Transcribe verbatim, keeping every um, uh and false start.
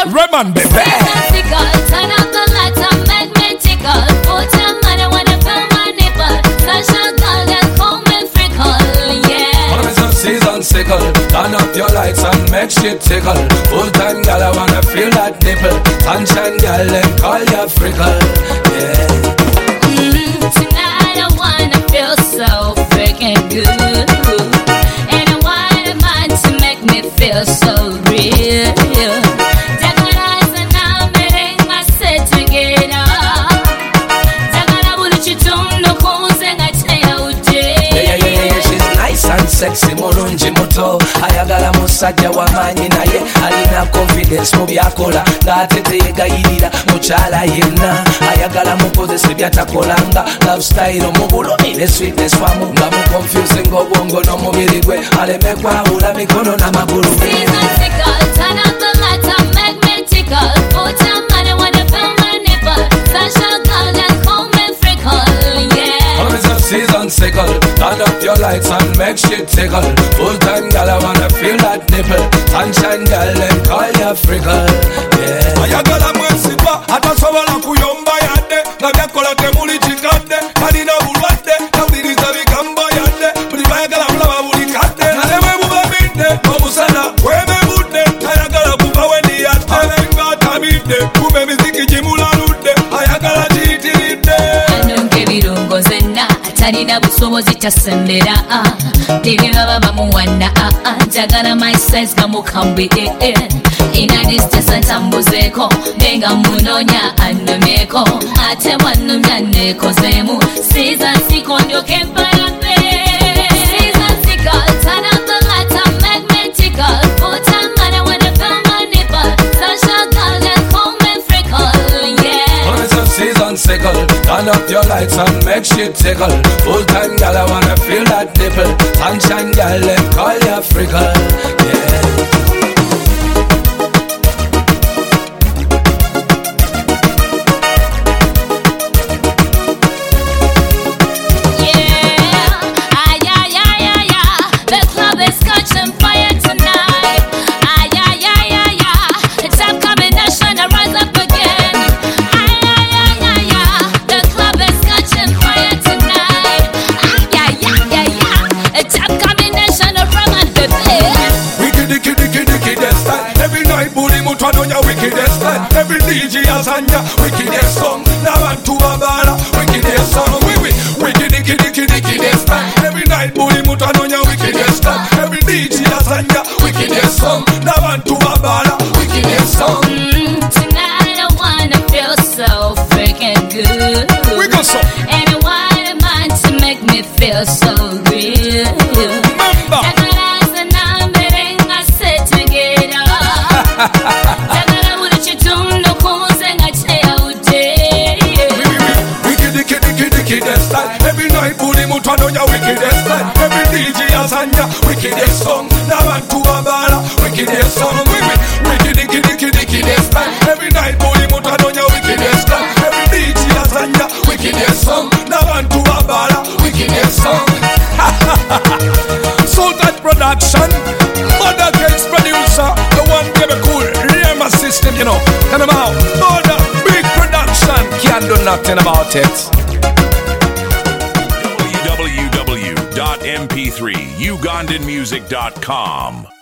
Raymond, baby. Turn up the lights and make me tickle. Put your money when you feel my nipple. Special girl, then call me frickle, yeah. Always a season sickle. Turn up your lights and make shit tickle. Full time girl, I wanna feel that nipple. Sunshine girl, then call you frickle, yeah. Mm, tonight I wanna feel so freaking good. And I want a man to make me feel so real. Sexy mulungi muto ayagala musajja w'amaanyi naye alina confidence mu byakola ng'ate teyegayirira mukyala yenna ayagala mukozesa byatakolanga lifestyle mu bulumire sweetness wamu nga mu confusing obwongo n'omubiri gwe aleme kwawula mikono n'amagulu ge. Turn up the lights and make me tickle. Put your money when you feel my nipple. Special girl, then call me frickle, yeah. Always a season sickle. Turn up your lights and make shit tickle. Full time girl, I wanna feel that nipple. Sunshine girl, then call you frickle, yeah. Ayagala mwesipa atasobola kuyomba yadde nga byakola temuli kigadde kalina bulwadde nawuliriza bigambo yadde buli bayagala bulaba buli kadde nalemwe bubabidde omusana wemebudde ayagala kuva weniyadde alenga atabidde kuba emiziki gimulaludde ayagala kiyitiridde anonke ebirungo zenna talina busobozi tasembera diri baba bamuwana njagala my size bamukambire ina distance ntambuzeeko nenga munonya annumyeko ate bwannumya nekozeemu siza nsiko ndyoke mpalambe. Siza nsiko, turn up the lights and make me tickle. Put your money when you feel my nipple. Special girl, then call me frickle, yeah. Always a season sickle. Turn up your lights and make shit tickle. Full time girl, I wanna feel that nipple. Sunshine girl, then call you frickle, yeah. Every D J asanya wickedest song. Nabantu babala wickedest song. We we wicked wicked wicked wickedest time. Every night buli mutu anonya wickedest time. Every D J asanya wickedest song. Nabantu babala wickedest song. Mm, tonight I wanna feel so freaking good. We go so. And I want a man to make me feel so real. Remember. Every night buli mutu anonya wickedest time. Every D J asanya wickedest song. Nabantu babala wickedest song. We we wicked wicked wicked wickedest time. Every night buli mutu anonya wickedest time. Every D J asanya wickedest song. Nabantu babala wickedest song. Sultan Production, Mother Gates producer, the one give a cool Rema system, you know. Turn them out. Mother big production, can't do nothing about it. w w w dot m p three ugandan music dot com